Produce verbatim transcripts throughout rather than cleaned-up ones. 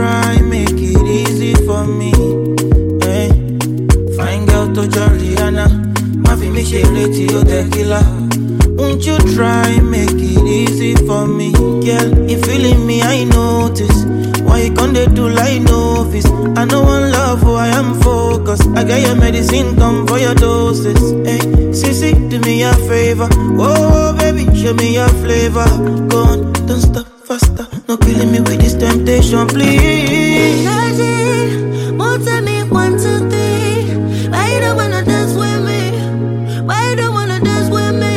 try make it easy for me? Hey, fine girl to Joriana, Mavi me share to tequila. Won't you try make it easy for me? Girl, you feeling me, I notice. Why you can't do like novice? I know one love who I am focused. I got your medicine, come for your doses. Hey, sissy, do me a favor. Oh, baby, show me your flavor. Go on, don't stop, faster. No killing me with this temptation, please. Energy, more tell me one, two, three. Why you don't wanna dance with me? Why you don't wanna dance with me?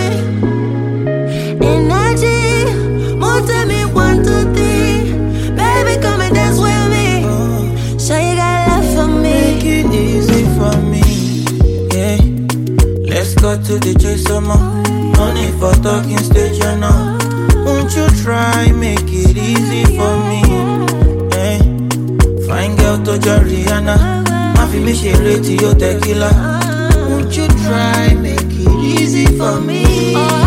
Energy, more tell me one, two, three. Baby, come and dance with me. Oh, Sure you got love for me. make it easy for me. Yeah, let's go to the chase some more. No need for talking stage, you know. Won't you try make it easy for me? Hey, fine girl to Joriana, Mafi me share to your tequila. Won't you try make it easy for me? Oh,